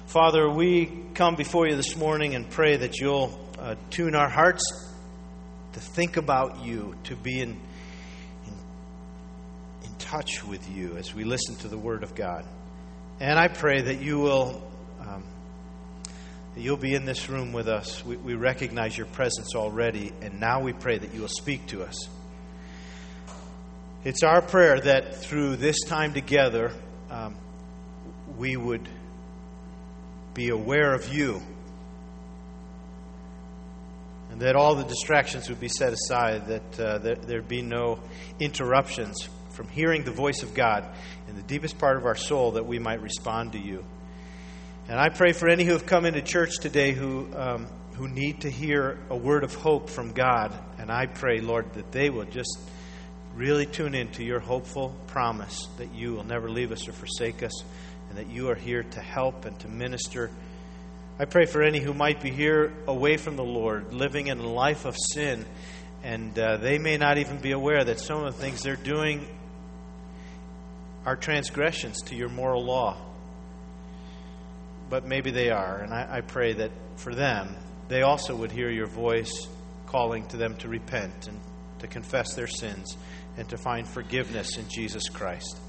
Father, we come before you this morning and pray that you'll tune our hearts to think about you, to be in touch with you as we listen to the Word of God. And I pray that you will, that you'll be in this room with us. We recognize your presence already, and now we pray that you will speak to us. It's our prayer that through this time together, we would be aware of you, and that all the distractions would be set aside, that there'd be no interruptions from hearing the voice of God in the deepest part of our soul, that we might respond to you. And I pray for any who have come into church today who need to hear a word of hope from God. And I pray, Lord, that they will just really tune into your hopeful promise that you will never leave us or forsake us, and that you are here to help and to minister. I pray for any who might be here away from the Lord, living in a life of sin, and they may not even be aware that some of the things they're doing are transgressions to your moral law. But maybe they are, and I pray that for them, they also would hear your voice calling to them to repent and to confess their sins and to find forgiveness in Jesus Christ.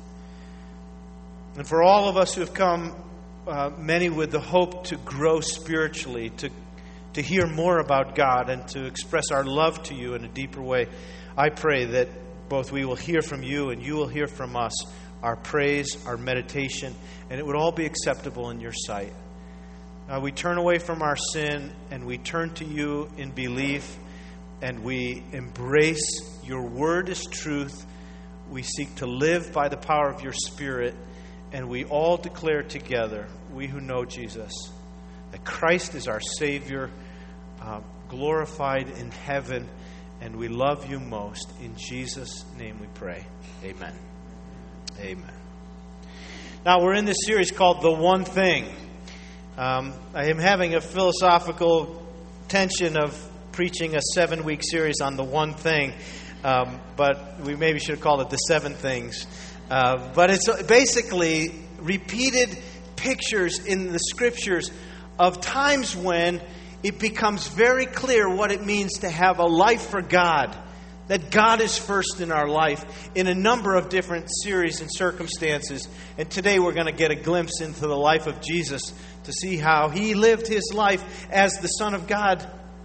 And for all of us who have come, many with the hope to grow spiritually, to hear more about God and to express our love to you in a deeper way, I pray that both we will hear from you and you will hear from us our praise, our meditation, and it would all be acceptable in your sight. We turn away from our sin and we turn to you in belief, and we embrace your word as truth. We seek to live by the power of your Spirit, and we all declare together, we who know Jesus, that Christ is our Savior, glorified in heaven, and we love you most. In Jesus' name we pray. Amen. Amen. Now we're in this series called The One Thing. I am having a philosophical tension of preaching a 7-week series on the one thing, but we maybe should have called it the 7 things. But it's basically repeated pictures in the Scriptures of times when it becomes very clear what it means to have a life for God, that God is first in our life in a number of different series and circumstances. And today we're going to get a glimpse into the life of Jesus to see how he lived his life as the Son of God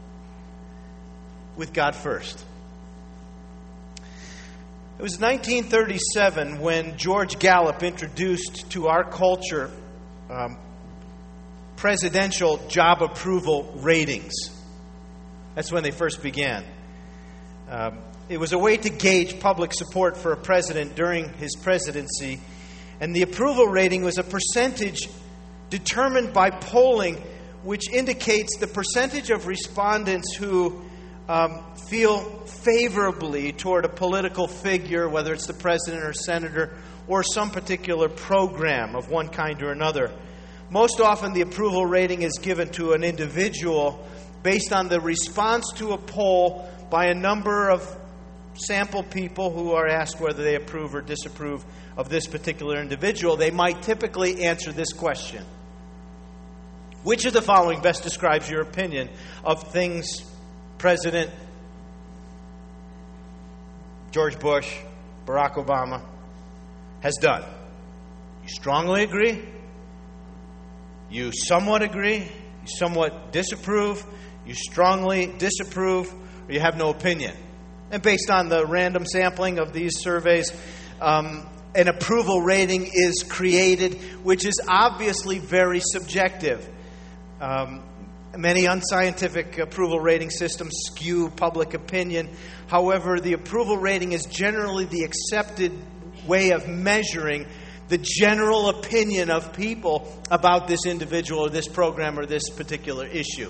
with God first. It was 1937 when George Gallup introduced to our culture presidential job approval ratings. That's when they first began. It was a way to gauge public support for a president during his presidency. And the approval rating was a percentage determined by polling, which indicates the percentage of respondents who feel favorably toward a political figure, whether it's the president or senator, or some particular program of one kind or another. Most often the approval rating is given to an individual based on the response to a poll by a number of sample people who are asked whether they approve or disapprove of this particular individual. They might typically answer this question: which of the following best describes your opinion of things President George Bush, Barack Obama has done? You strongly agree? You somewhat agree? You somewhat disapprove? You strongly disapprove? Or you have no opinion? And based on the random sampling of these surveys, an approval rating is created, which is obviously very subjective. Many unscientific approval rating systems skew public opinion. However, the approval rating is generally the accepted way of measuring the general opinion of people about this individual or this program or this particular issue.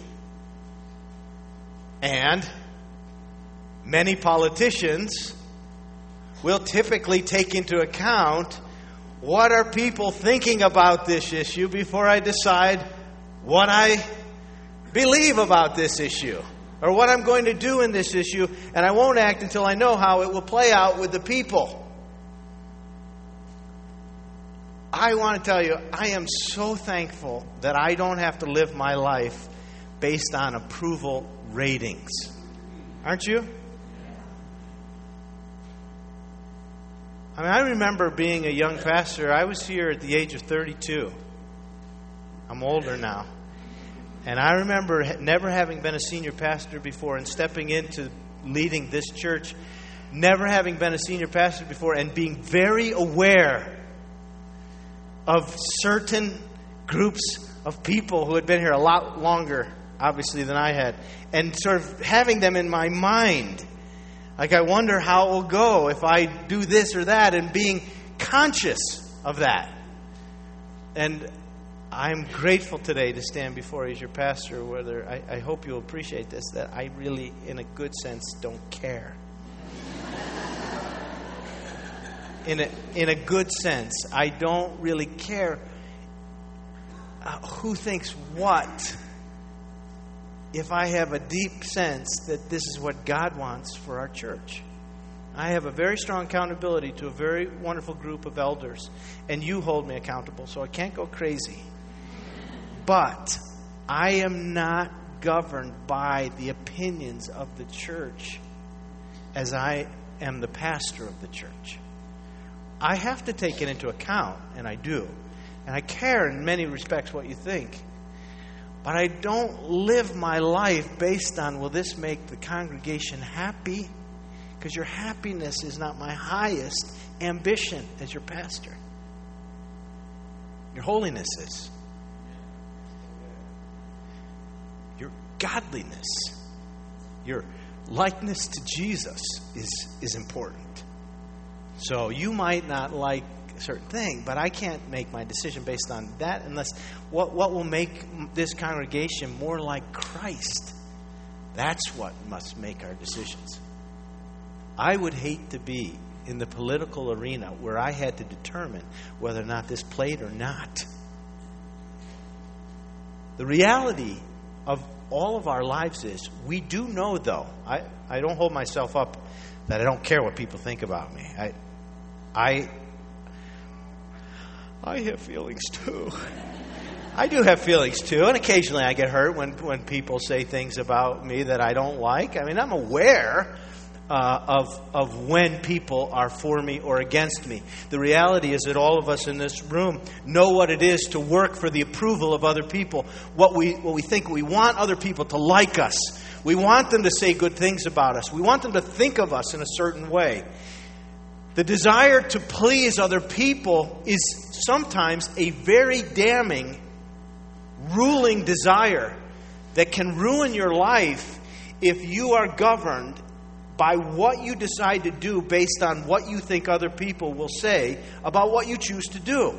And many politicians will typically take into account what are people thinking about this issue before I decide what I believe about this issue or what I'm going to do in this issue, and I won't act until I know how it will play out with the people. I want to tell you, I am so thankful that I don't have to live my life based on approval ratings. Aren't you? I mean, I remember being a young pastor. I was here at the age of 32. I'm older now. And I remember never having been a senior pastor before and stepping into leading this church, never having been a senior pastor before, and being very aware of certain groups of people who had been here a lot longer, obviously, than I had, and sort of having them in my mind. Like, I wonder how it will go if I do this or that, and being conscious of that. And I'm grateful today to stand before you as your pastor, whether I hope you'll appreciate this, that I really, in a good sense, don't care. In a good sense, I don't really care who thinks what, if I have a deep sense that this is what God wants for our church. I have a very strong accountability to a very wonderful group of elders, and you hold me accountable, so I can't go crazy. But I am not governed by the opinions of the church as I am the pastor of the church. I have to take it into account, and I do. And I care in many respects what you think. But I don't live my life based on, will this make the congregation happy? Because your happiness is not my highest ambition as your pastor. Your holiness is. Your godliness, your likeness to Jesus is important. So you might not like a certain thing, but I can't make my decision based on that unless what will make this congregation more like Christ. That's what must make our decisions. I would hate to be in the political arena where I had to determine whether or not this played or not. The reality of all of our lives is, we do know, though, I don't hold myself up that I don't care what people think about me. I have feelings too. I do have feelings too, and occasionally I get hurt when people say things about me that I don't like. I mean, I'm aware of when people are for me or against me. The reality is that all of us in this room know what it is to work for the approval of other people. What we think, we want other people to like us. We want them to say good things about us. We want them to think of us in a certain way. The desire to please other people is sometimes a very damning, ruling desire that can ruin your life if you are governed by what you decide to do based on what you think other people will say about what you choose to do.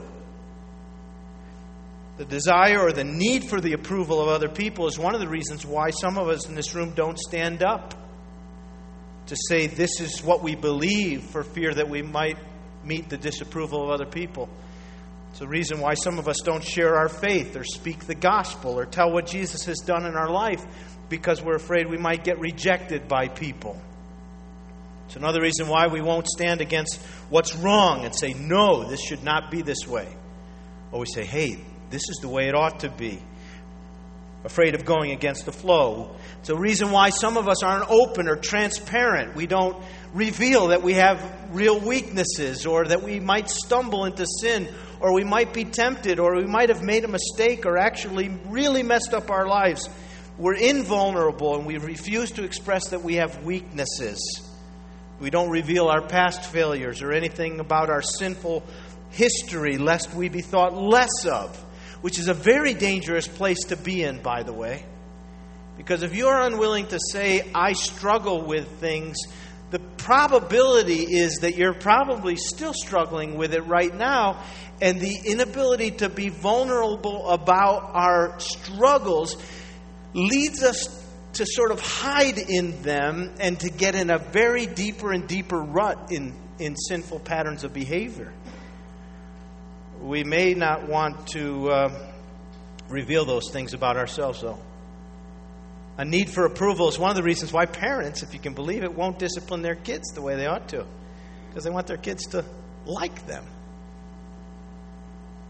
The desire or the need for the approval of other people is one of the reasons why some of us in this room don't stand up to say this is what we believe, for fear that we might meet the disapproval of other people. It's a reason why some of us don't share our faith or speak the gospel or tell what Jesus has done in our life, because we're afraid we might get rejected by people. It's another reason why we won't stand against what's wrong and say, no, this should not be this way. Or we say, hey, this is the way it ought to be. Afraid of going against the flow. It's a reason why some of us aren't open or transparent. We don't reveal that we have real weaknesses, or that we might stumble into sin, or we might be tempted, or we might have made a mistake or actually really messed up our lives. We're invulnerable, and we refuse to express that we have weaknesses. We don't reveal our past failures or anything about our sinful history, lest we be thought less of. Which is a very dangerous place to be in, by the way. Because if you're unwilling to say, I struggle with things, the probability is that you're probably still struggling with it right now. And the inability to be vulnerable about our struggles leads us to sort of hide in them and to get in a very deeper and deeper rut in sinful patterns of behavior. We may not want to reveal those things about ourselves, though. A need for approval is one of the reasons why parents, if you can believe it, won't discipline their kids the way they ought to. Because they want their kids to like them.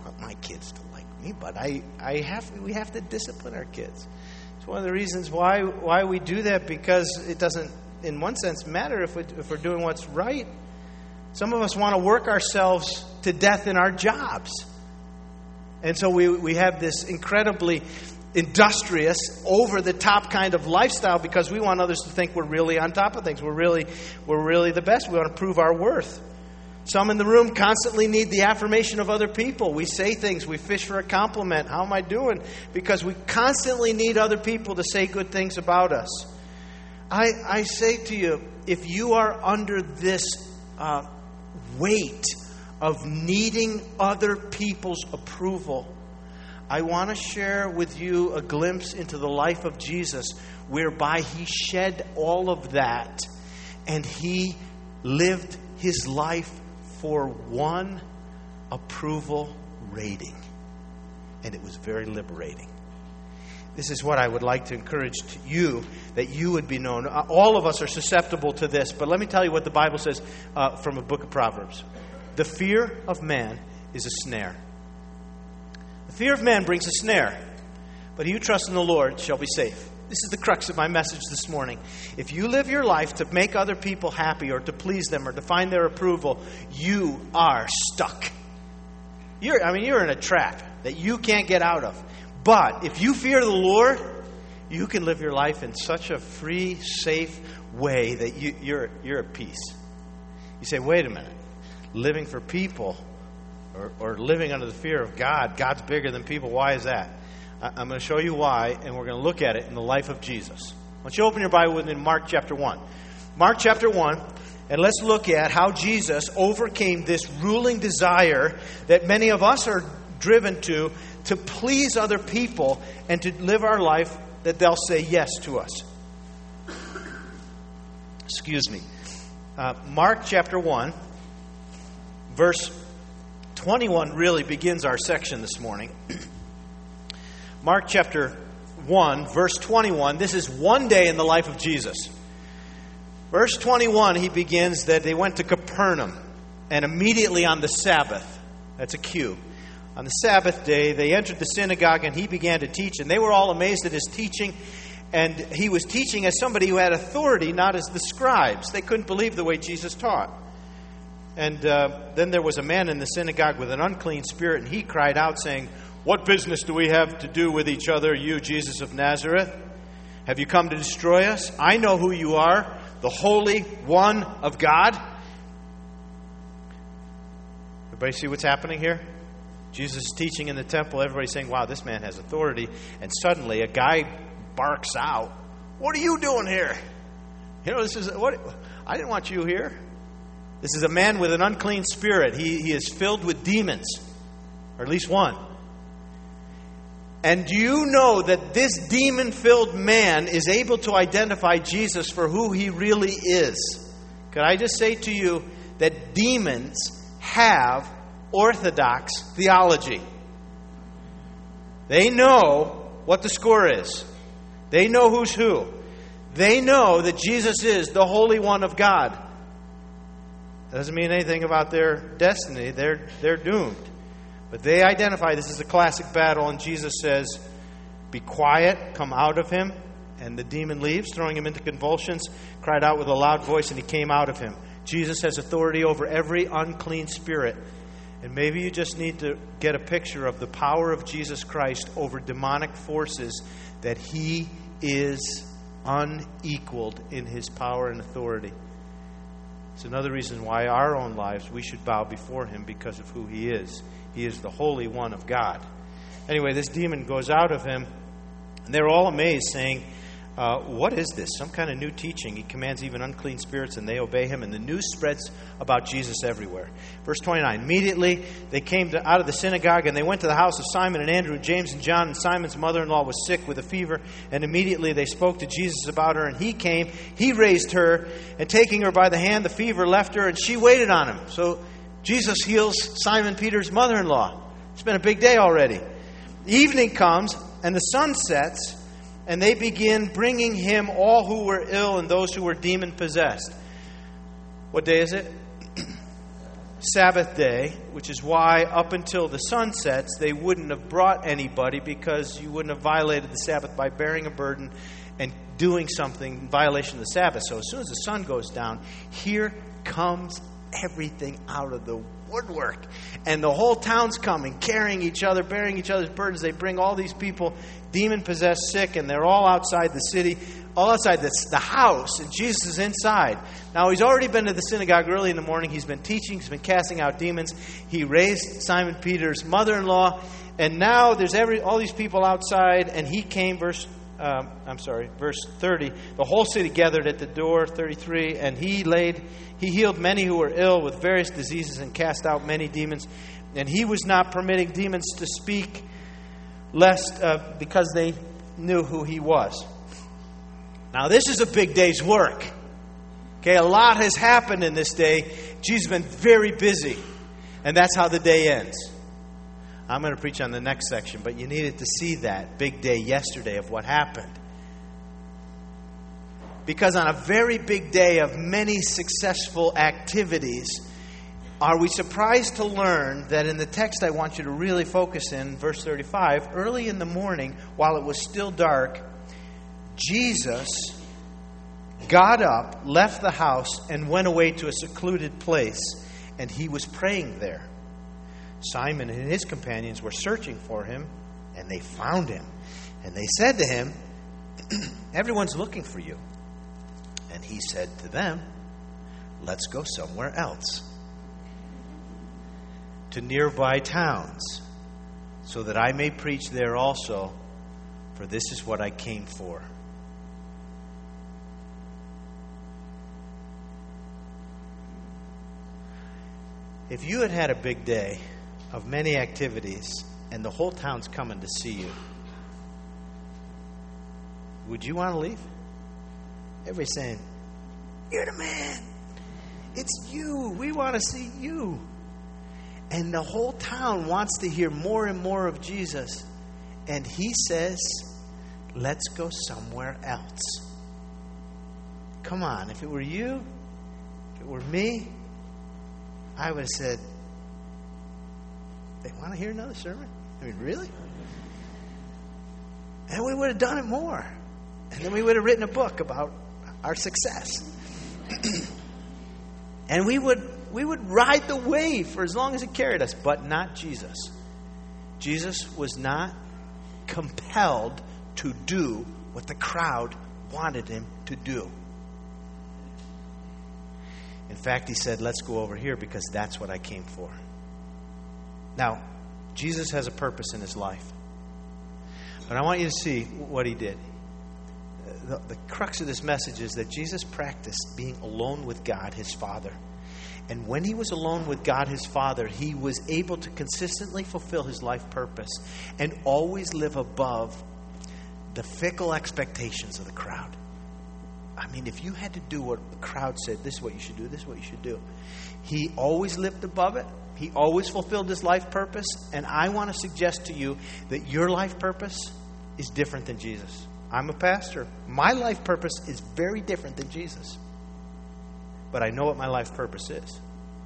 want my kids to like me, but we have to discipline our kids. It's one of the reasons why we do that, because it doesn't, in one sense, matter if we're doing what's right. Some of us want to work ourselves to death in our jobs. And so we have this incredibly industrious, over-the-top kind of lifestyle because we want others to think we're really on top of things. We're really the best. We want to prove our worth. Some in the room constantly need the affirmation of other people. We say things. We fish for a compliment. How am I doing? Because we constantly need other people to say good things about us. I say to you, if you are under this weight of needing other people's approval, I want to share with you a glimpse into the life of Jesus, whereby He shed all of that and He lived His life for one approval rating. And it was very liberating. This is what I would like to encourage to you, that you would be known. All of us are susceptible to this, but let me tell you what the Bible says from a book of Proverbs. The fear of man is a snare. The fear of man brings a snare, but he who trusts in the Lord shall be safe. This is the crux of my message this morning. If you live your life to make other people happy or to please them or to find their approval, you are stuck. You're in a trap that you can't get out of. But if you fear the Lord, you can live your life in such a free, safe way that you're at peace. You say, wait a minute. Living for people or living under the fear of God, God's bigger than people. Why is that? I'm going to show you why, and we're going to look at it in the life of Jesus. Why don't you open your Bible with me in Mark chapter 1. Mark chapter 1, and let's look at how Jesus overcame this ruling desire that many of us are driven to please other people and to live our life that they'll say yes to us. Excuse me. Mark chapter 1, verse 21 really begins our section this morning. Mark chapter 1, verse 21. This is one day in the life of Jesus. Verse 21, he begins that they went to Capernaum, and immediately on the Sabbath, that's a cue, on the Sabbath day, they entered the synagogue and he began to teach, and they were all amazed at his teaching. And he was teaching as somebody who had authority, not as the scribes. They couldn't believe the way Jesus taught. And then there was a man in the synagogue with an unclean spirit, and he cried out, saying, "What business do we have to do with each other, you, Jesus of Nazareth? Have you come to destroy us? I know who you are, the Holy One of God." Everybody see what's happening here? Jesus is teaching in the temple. Everybody's saying, wow, this man has authority. And suddenly a guy barks out, "What are you doing here? I didn't want you here." This is a man with an unclean spirit. He is filled with demons, or at least one. And do you know that this demon-filled man is able to identify Jesus for who he really is? Could I just say to you that demons have orthodox theology? They know what the score is. They know who's who. They know that Jesus is the Holy One of God. That doesn't mean anything about their destiny. They're doomed. But they identify this is a classic battle, and Jesus says, "Be quiet, come out of him." And the demon leaves, throwing him into convulsions, cried out with a loud voice, and he came out of him. Jesus has authority over every unclean spirit. And maybe you just need to get a picture of the power of Jesus Christ over demonic forces, that he is unequaled in his power and authority. It's another reason why our own lives, we should bow before him because of who he is. He is the Holy One of God. Anyway, this demon goes out of him, and they're all amazed, saying, "What is this? Some kind of new teaching. He commands even unclean spirits, and they obey him." And the news spreads about Jesus everywhere. Verse 29, immediately they came out of the synagogue, and they went to the house of Simon and Andrew, James and John, and Simon's mother-in-law was sick with a fever. And immediately they spoke to Jesus about her, and he came, he raised her, and taking her by the hand, the fever left her, and she waited on him. So Jesus heals Simon Peter's mother-in-law. It's been a big day already. Evening comes, and the sun sets, and they begin bringing him all who were ill and those who were demon-possessed. What day is it? Sabbath day, which is why up until the sun sets, they wouldn't have brought anybody, because you wouldn't have violated the Sabbath by bearing a burden and doing something in violation of the Sabbath. So as soon as the sun goes down, here comes everything out of the woodwork. And the whole town's coming, carrying each other, bearing each other's burdens. They bring all these people, demon-possessed, sick, and they're all outside the city, all outside the house, and Jesus is inside. Now, he's already been to the synagogue early in the morning. He's been teaching. He's been casting out demons. He raised Simon Peter's mother-in-law. And now there's all these people outside, and he came, verse 30. The whole city gathered at the door, 33, and he healed many who were ill with various diseases and cast out many demons. And he was not permitting demons to speak, lest because they knew who he was. Now, this is a big day's work. Okay, a lot has happened in this day. Jesus has been very busy, and that's how the day ends. I'm going to preach on the next section, but you needed to see that big day yesterday of what happened. Because on a very big day of many successful activities, are we surprised to learn that in the text I want you to really focus in, verse 35, early in the morning, while it was still dark, Jesus got up, left the house, and went away to a secluded place, and he was praying there. Simon and his companions were searching for him, and they found him. And they said to him, "Everyone's looking for you." And he said to them, "Let's go somewhere else, to nearby towns, so that I may preach there also, for this is what I came for." If you had had a big day of many activities and the whole town's coming to see you, would you want to leave? Everybody's saying, "You're the man. It's you. We want to see you." And the whole town wants to hear more and more of Jesus. And he says, "Let's go somewhere else." Come on, if it were you, if it were me, I would have said, "They want to hear another sermon? I mean, really?" And we would have done it more. And then we would have written a book about our success. And we would ride the wave for as long as it carried us, but not Jesus. Jesus was not compelled to do what the crowd wanted him to do. In fact, he said, "Let's go over here because that's what I came for." Now, Jesus has a purpose in his life. But I want you to see what he did. The crux of this message is that Jesus practiced being alone with God, his Father. And when he was alone with God, his Father, he was able to consistently fulfill his life purpose and always live above the fickle expectations of the crowd. I mean, if you had to do what the crowd said, this is what you should do, this is what you should do. He always lived above it. He always fulfilled his life purpose. And I want to suggest to you that your life purpose is different than Jesus. I'm a pastor. My life purpose is very different than Jesus. But I know what my life purpose is.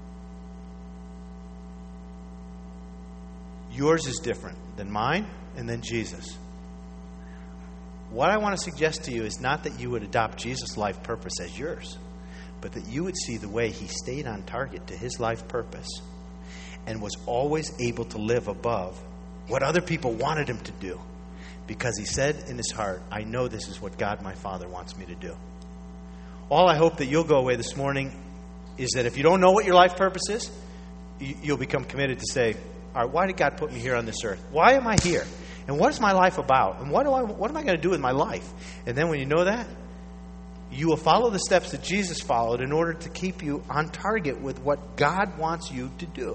Yours is different than mine and than Jesus. What I want to suggest to you is not that you would adopt Jesus' life purpose as yours, but that you would see the way he stayed on target to his life purpose and was always able to live above what other people wanted him to do, because he said in his heart, "I know this is what God my Father wants me to do." All I hope that you'll go away this morning is that if you don't know what your life purpose is, you'll become committed to say, "All right, why did God put me here on this earth? Why am I here? And what is my life about? And what am I going to do with my life?" And then when you know that, you will follow the steps that Jesus followed in order to keep you on target with what God wants you to do.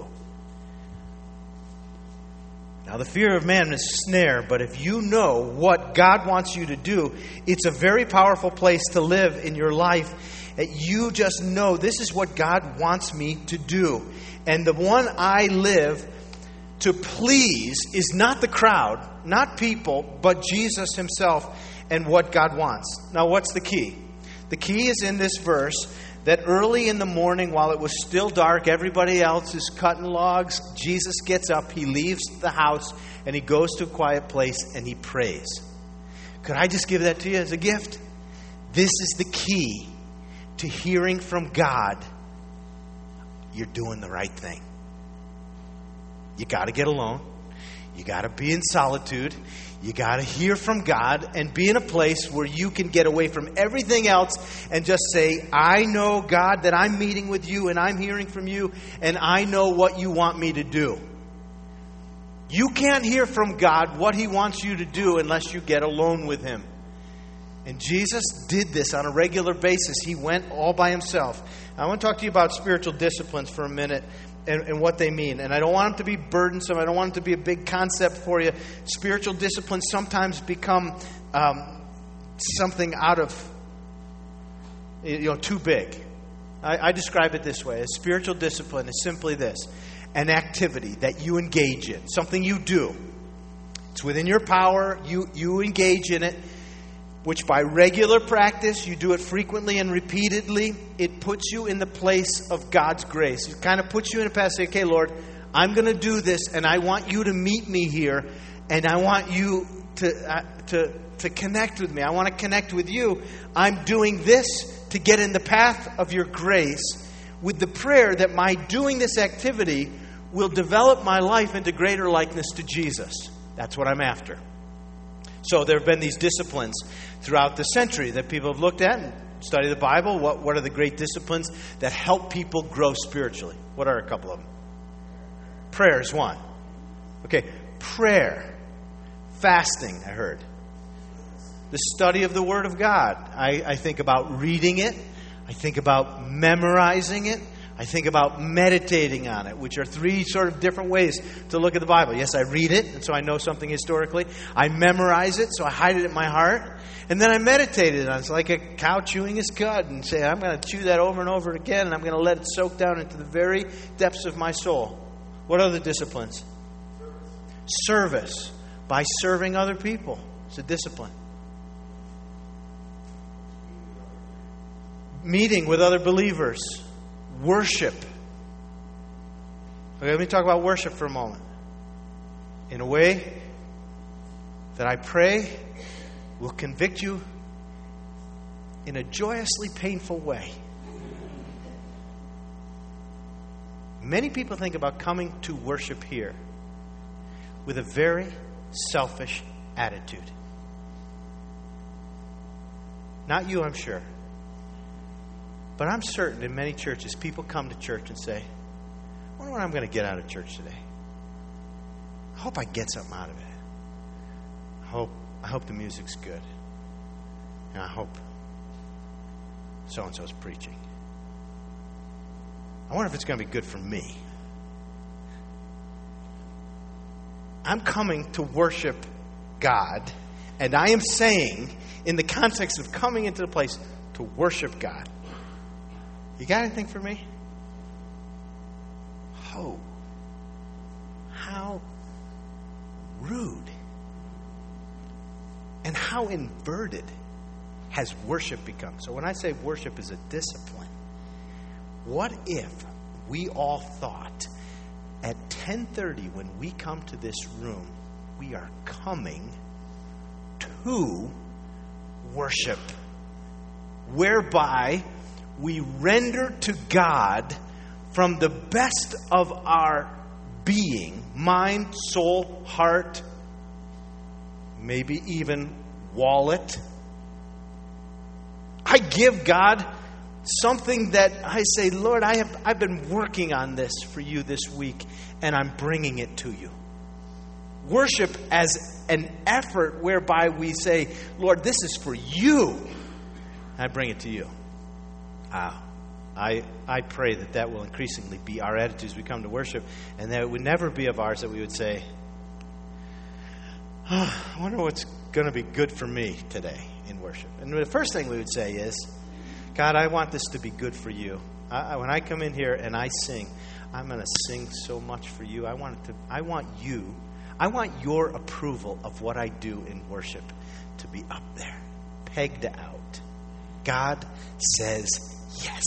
Now, the fear of man is a snare, but if you know what God wants you to do, it's a very powerful place to live in your life. That you just know, this is what God wants me to do. And the one I live to please is not the crowd, not people, but Jesus himself and what God wants. Now, what's the key? The key is in this verse that early in the morning, while it was still dark, everybody else is cutting logs, Jesus gets up, he leaves the house, and he goes to a quiet place and he prays. Could I just give that to you as a gift? This is the key to hearing from God. You're doing the right thing. You got to get alone. You got to be in solitude. You got to hear from God and be in a place where you can get away from everything else and just say, I know, God, that I'm meeting with you and I'm hearing from you and I know what you want me to do. You can't hear from God what he wants you to do unless you get alone with him. And Jesus did this on a regular basis. He went all by himself. I want to talk to you about spiritual disciplines for a minute and what they mean. And I don't want them to be burdensome. I don't want it to be a big concept for you. Spiritual disciplines sometimes become something out of, too big. I describe it this way. A spiritual discipline is simply this: an activity that you engage in, something you do. It's within your power. You engage in it, which by regular practice, you do it frequently and repeatedly, it puts you in the place of God's grace. It kind of puts you in a path. Say, okay, Lord, I'm going to do this, and I want you to meet me here, and I want you to connect with me. I want to connect with you. I'm doing this to get in the path of your grace with the prayer that my doing this activity will develop my life into greater likeness to Jesus. That's what I'm after. So there have been these disciplines throughout the century that people have looked at and studied the Bible. What are the great disciplines that help people grow spiritually? What are a couple of them? Prayer is one. Okay, prayer. Fasting, I heard. The study of the Word of God. I think about reading it. I think about memorizing it. I think about meditating on it, which are three sort of different ways to look at the Bible. Yes, I read it, and so I know something historically. I memorize it, so I hide it in my heart. And then I meditate on it. It's like a cow chewing his cud and say, I'm going to chew that over and over again, and I'm going to let it soak down into the very depths of my soul. What other disciplines? Service. By serving other people. It's a discipline. Meeting with other believers. Worship. Okay, let me talk about worship for a moment. In a way that I pray will convict you in a joyously painful way. Many people think about coming to worship here with a very selfish attitude. Not you, I'm sure. But I'm certain in many churches, people come to church and say, I wonder what I'm going to get out of church today. I hope I get something out of it. I hope the music's good. And I hope so-and-so's preaching. I wonder if it's going to be good for me. I'm coming to worship God, and I am saying, in the context of coming into the place to worship God, you got anything for me? Oh, how rude and how inverted has worship become. So when I say worship is a discipline, what if we all thought at 10:30 when we come to this room, we are coming to worship, whereby we render to God from the best of our being, mind, soul, heart, maybe even wallet. I give God something that I say, Lord, I've been working on this for you this week, and I'm bringing it to you. Worship as an effort whereby we say, Lord, this is for you. I bring it to you. I pray that will increasingly be our attitude as we come to worship, and that it would never be of ours that we would say, I wonder what's going to be good for me today in worship. And the first thing we would say is, God, I want this to be good for you. When I come in here and I sing, I'm going to sing so much for you. I want your approval of what I do in worship to be up there, pegged out. God says Yes.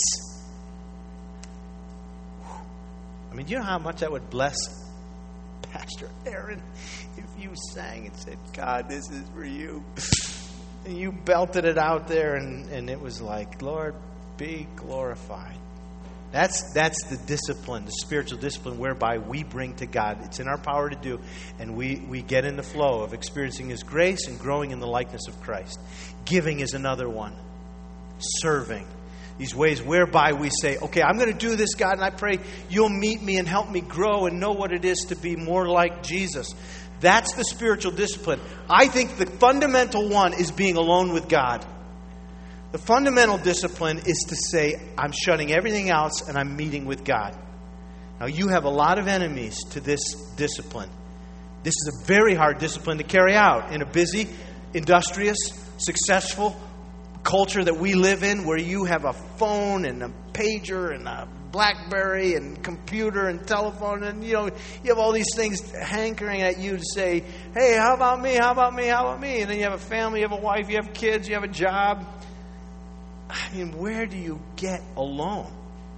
I mean, do you know how much that would bless Pastor Aaron if you sang and said, God, this is for you. And you belted it out there, and it was like, Lord, be glorified. That's the discipline, the spiritual discipline whereby we bring to God. It's in our power to do, and we get in the flow of experiencing His grace and growing in the likeness of Christ. Giving is another one. Serving. These ways whereby we say, okay, I'm going to do this, God, and I pray you'll meet me and help me grow and know what it is to be more like Jesus. That's the spiritual discipline. I think the fundamental one is being alone with God. The fundamental discipline is to say, I'm shutting everything else and I'm meeting with God. Now, you have a lot of enemies to this discipline. This is a very hard discipline to carry out in a busy, industrious, successful culture that we live in, where you have a phone and a pager and a BlackBerry and computer and telephone, and you have all these things hankering at you to say, hey, how about me, how about me, how about me? And then you have a family, you have a wife, you have kids, you have a job. I mean, where do you get alone?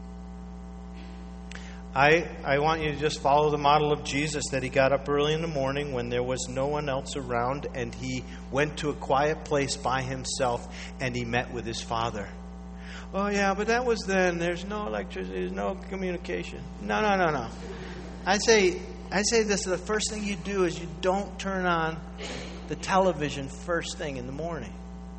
I want you to just follow the model of Jesus, that He got up early in the morning when there was no one else around, and He went to a quiet place by Himself and He met with His Father. Oh yeah, but that was then. There's no electricity, there's no communication. No. I say this, the first thing you do is you don't turn on the television first thing in the morning.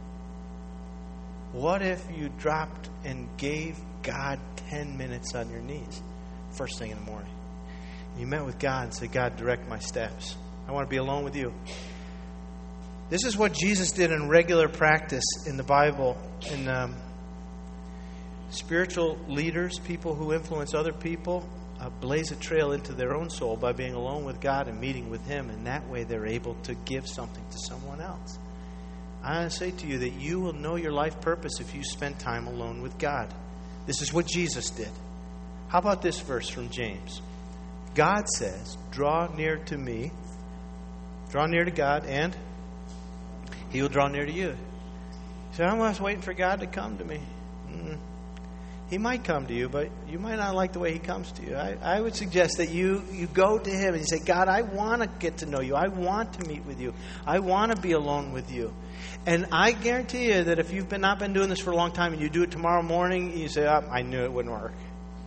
What if you dropped and gave God 10 minutes on your knees first thing in the morning? You met with God and said, God, direct my steps. I want to be alone with you. This is what Jesus did in regular practice in the Bible. In spiritual leaders, people who influence other people, blaze a trail into their own soul by being alone with God and meeting with Him. And that way they're able to give something to someone else. I want to say to you that you will know your life purpose if you spend time alone with God. This is what Jesus did. How about this verse from James? God says, draw near to me, draw near to God, and He will draw near to you. You say, I'm just waiting for God to come to me. He might come to you, but you might not like the way He comes to you. I would suggest that you go to Him and you say, God, I want to get to know you. I want to meet with you. I want to be alone with you. And I guarantee you that if you've not been doing this for a long time and you do it tomorrow morning, you say, I knew it wouldn't work.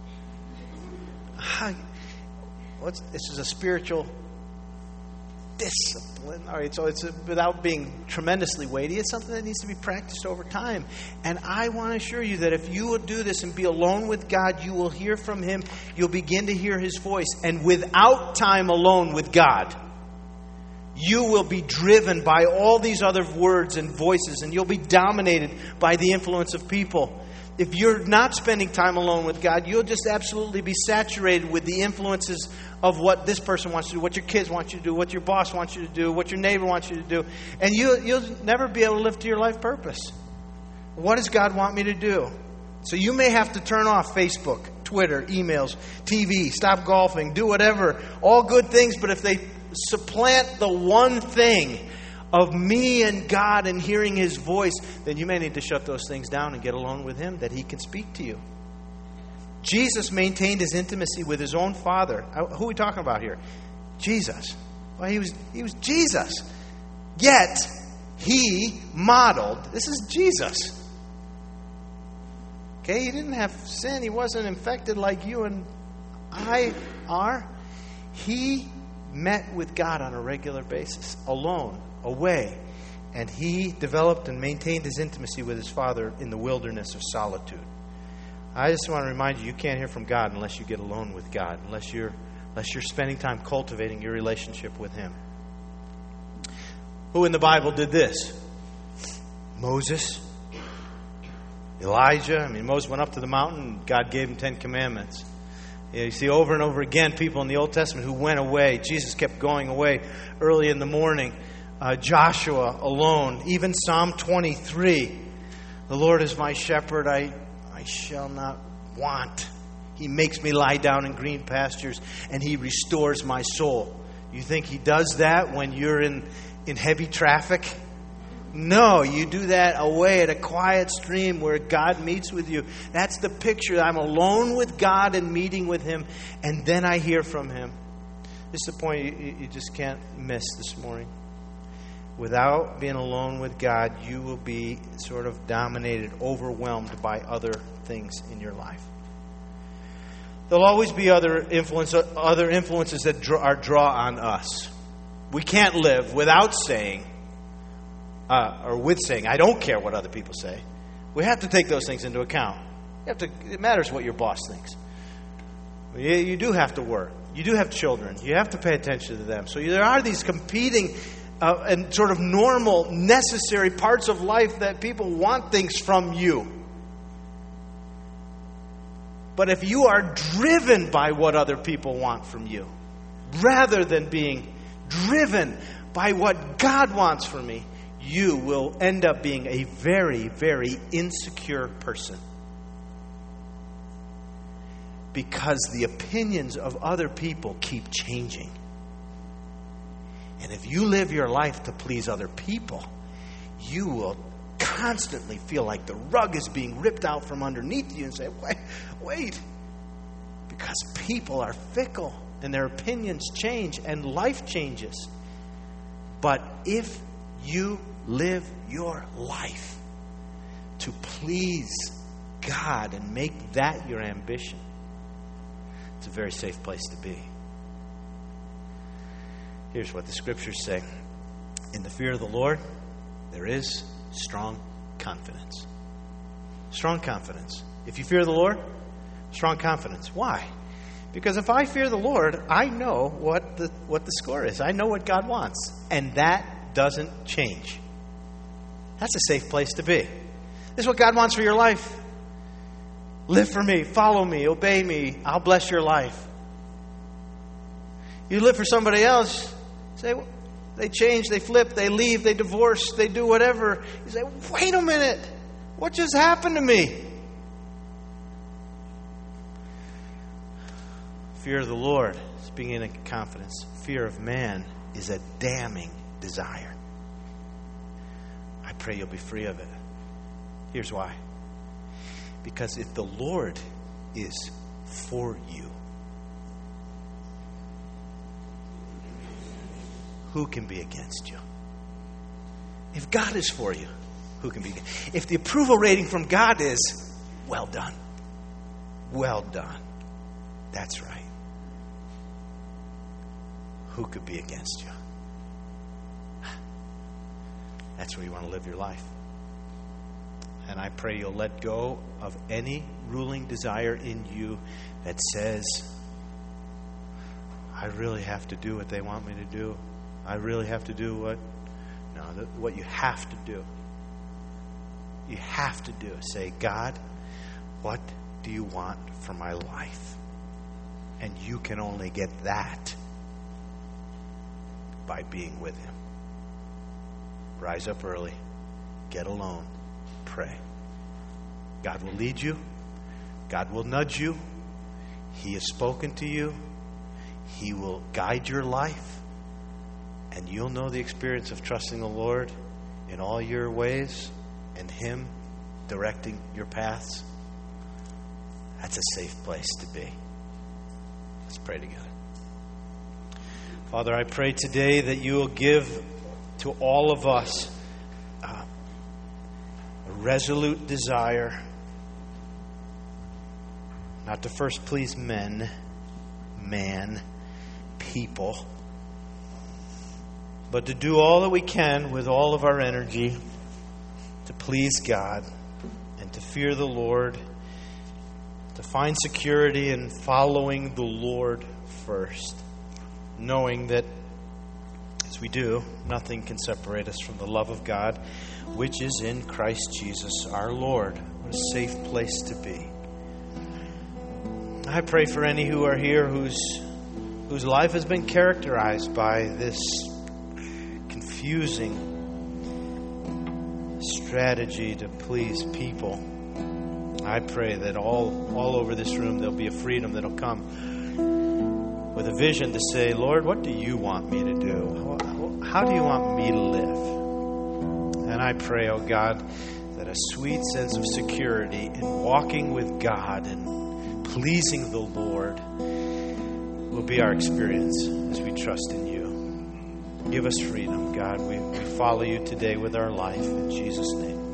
This is a spiritual discipline. All right, so it's without being tremendously weighty, it's something that needs to be practiced over time. And I want to assure you that if you will do this and be alone with God, you will hear from Him. You'll begin to hear His voice. And without time alone with God, you will be driven by all these other words and voices, and you'll be dominated by the influence of people. If you're not spending time alone with God, you'll just absolutely be saturated with the influences of what this person wants to do, what your kids want you to do, what your boss wants you to do, what your neighbor wants you to do. And you'll never be able to live to your life purpose. What does God want me to do? So you may have to turn off Facebook, Twitter, emails, TV, stop golfing, do whatever. All good things, but if they supplant the one thing of me and God and hearing His voice, then you may need to shut those things down and get alone with Him, that He can speak to you. Jesus maintained His intimacy with His own Father. Who are we talking about here? Jesus. Well, He was Jesus. Yet, He modeled. This is Jesus. Okay, He didn't have sin. He wasn't infected like you and I are. He met with God on a regular basis, alone, away. And He developed and maintained His intimacy with His Father in the wilderness of solitude. I just want to remind you, you can't hear from God unless you get alone with God, unless you're spending time cultivating your relationship with Him. Who in the Bible did this? Moses, Elijah. I mean, Moses went up to the mountain and God gave him 10 commandments. You see over and over again people in the Old Testament who went away. Jesus kept going away early in the morning. Joshua alone. Even Psalm 23. The Lord is my shepherd, I shall not want. He makes me lie down in green pastures, and He restores my soul. You think He does that when you're in heavy traffic? No, you do that away at a quiet stream where God meets with you. That's the picture. I'm alone with God and meeting with Him, and then I hear from Him. This is the point you just can't miss this morning. Without being alone with God, you will be sort of dominated, overwhelmed by other things in your life. There'll always be other influences that draw on us. We can't live without saying, or with saying, I don't care what other people say. We have to take those things into account. It matters what your boss thinks. You do have to work. You do have children. You have to pay attention to them. So there are these competing and sort of normal, necessary parts of life that people want things from you. But if you are driven by what other people want from you, rather than being driven by what God wants from me, you will end up being a very, very insecure person. Because the opinions of other people keep changing. And if you live your life to please other people, you will constantly feel like the rug is being ripped out from underneath you and say, wait. Because people are fickle and their opinions change and life changes. But if you live your life to please God and make that your ambition, it's a very safe place to be. Here's what the Scriptures say. In the fear of the Lord, there is strong confidence. Strong confidence. If you fear the Lord, strong confidence. Why? Because if I fear the Lord, I know what the score is. I know what God wants. And that doesn't change. That's a safe place to be. This is what God wants for your life. Live for me, follow me, obey me. I'll bless your life. You live for somebody else, say, well, they change, they flip, they leave, they divorce, they do whatever. You say, wait a minute, what just happened to me? Fear of the Lord is being in confidence. Fear of man is a damning desire. I pray you'll be free of it. Here's why. Because if the Lord is for you, who can be against you? If God is for you, who can be against you? If the approval rating from God is, well done. Well done. That's right. Who could be against you? That's where you want to live your life. And I pray you'll let go of any ruling desire in you that says, I really have to do what they want me to do. I really have to do what you have to do. You have to do is say, God, what do you want for my life? And you can only get that by being with Him. Rise up early. Get alone. Pray. God will lead you. God will nudge you. He has spoken to you. He will guide your life. And you'll know the experience of trusting the Lord in all your ways and Him directing your paths. That's a safe place to be. Let's pray together. Father, I pray today that you will give to all of us a resolute desire not to first please people, but to do all that we can with all of our energy to please God and to fear the Lord, to find security in following the Lord first, knowing that as we do, nothing can separate us from the love of God, which is in Christ Jesus our Lord. What a safe place to be. I pray for any who are here whose life has been characterized by this confusing strategy to please people. I pray that all over this room there'll be a freedom that'll come with a vision to say, Lord, what do you want me to do? How do you want me to live? then I pray, oh God, that a sweet sense of security in walking with God and pleasing the Lord will be our experience as we trust in you. Give us freedom, God. We follow you today with our life. In Jesus' name.